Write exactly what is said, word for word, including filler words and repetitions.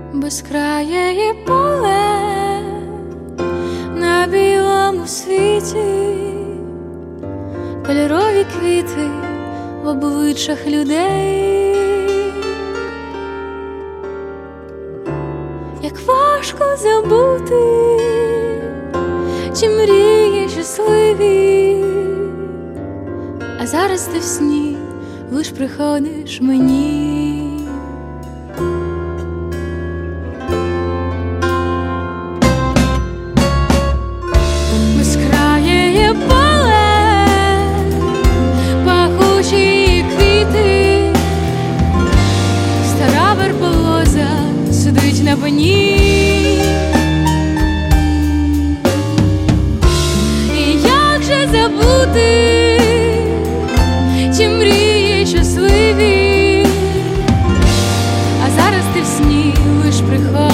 безкрає поле на білому світі, кольорові квіти в обличчях людей. Як важко забути ті мрії щасливі, а зараз ти в сні лиш приходиш мені. Безкрає поле, пахучі квіти, стара верболоза сидить на пені. І як же забути ті мрії щасливі, а зараз ти в сні лиш приходиш.